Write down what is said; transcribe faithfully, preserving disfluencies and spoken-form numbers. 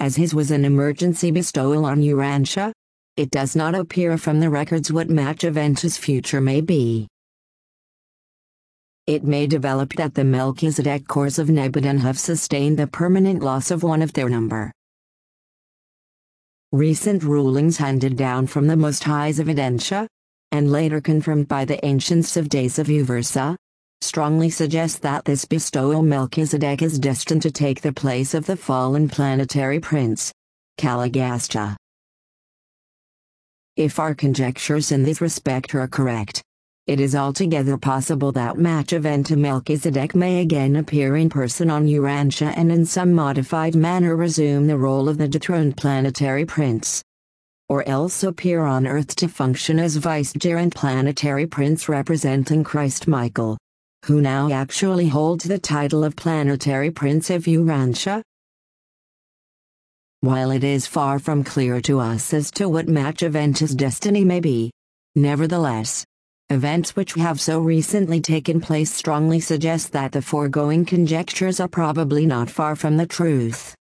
as his was an emergency bestowal on Urantia. It does not appear from the records what Machiaventus' future may be. It may develop that the Melchizedek cores of Nebadon have sustained the permanent loss of one of their number. Recent rulings handed down from the Most Highs of Edentia, and later confirmed by the ancients of days of Uversa, strongly suggest that this bestowal Melchizedek is destined to take the place of the fallen planetary prince, Caligastia. If our conjectures in this respect are correct, it is altogether possible that Machiventa Melchizedek may again appear in person on Urantia and in some modified manner resume the role of the dethroned planetary prince. Or else appear on Earth to function as vicegerent planetary prince representing Christ Michael, who now actually holds the title of planetary prince of Urantia. While it is far from clear to us as to what Machiventa's destiny may be, nevertheless, events which have so recently taken place strongly suggest that the foregoing conjectures are probably not far from the truth.